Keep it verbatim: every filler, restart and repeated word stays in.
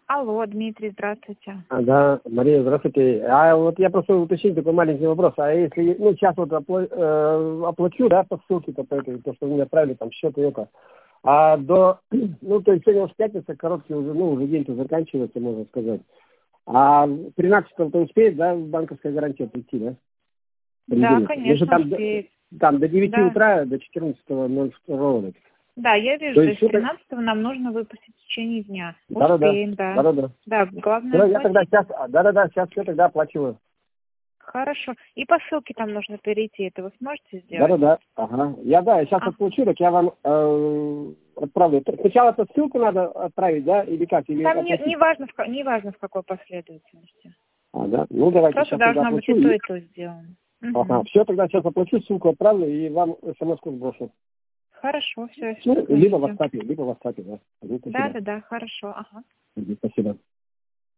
Алло, Дмитрий, здравствуйте. А, да, Мария, здравствуйте. А вот я просто уточнить такой маленький вопрос. А если, ну, сейчас вот опла- э, оплачу, да, по ссылке-то по этой, то, что вы мне отправили, там, счет и это. А до, ну, то есть сегодня уже пятница, короткий уже, ну, уже день-то заканчивается, можно сказать. А тринадцатого-то успеет, да, банковская гарантия прийти, да? Да, Понедельник. Если конечно, там, до- успеет. там до девяти Да. утра, до четырнадцатого ноль второго. Да, я вижу, То то есть есть это... тринадцатого нам нужно выпустить в течение дня. Да-да-да, Успеем, да. да-да-да. Да, главное Все, я тогда оплатить. сейчас, да-да-да, сейчас все тогда оплачиваю. Хорошо. И по ссылке там нужно перейти. Это вы сможете сделать? Да-да-да, ага. Я, да, я сейчас А, отключу, так я вам э, отправлю. Сначала эту ссылку надо отправить, да, или как, или там не, оплатить? не, важно, в, ка- не важно, в какой последовательности. А, да, ну давайте Просто сейчас тогда должно быть и оплачу. то, И... и то сделано. Ага, Мгм. все, тогда сейчас оплачу, ссылку отправлю и вам смс-ку сброшу. Хорошо, все, Ну, секунду, либо в ждем. WhatsApp, либо в WhatsApp, да. Ну, Да, спасибо. да, да, хорошо, ага. Мгм, спасибо.